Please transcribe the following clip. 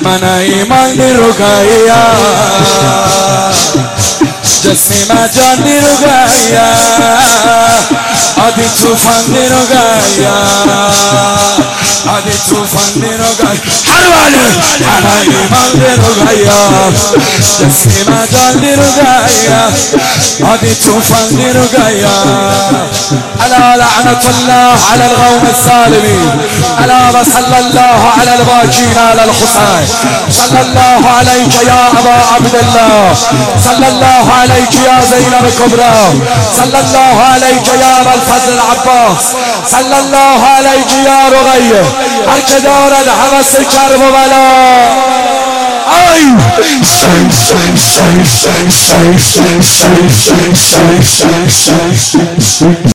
من ایمان دی رقیه جسم جان دی رقیه آدی طوفان دی رقیه آدی طوفان دی رقیه حرواله من ایمان دی رقیه جسم جان دی رقیه آدی طوفان دی رقیه ألا لعنة الله على القوم الظالمين ألا وصلى الله على الباكين على الحسين صلى الله عليك يا أبا عبد الله صلى الله عليك يا زينب الكبرى صلى الله عليك يا أبا الفضل العباس صلى الله عليك يا رقية هل دارد حوث كرب وبلاء أي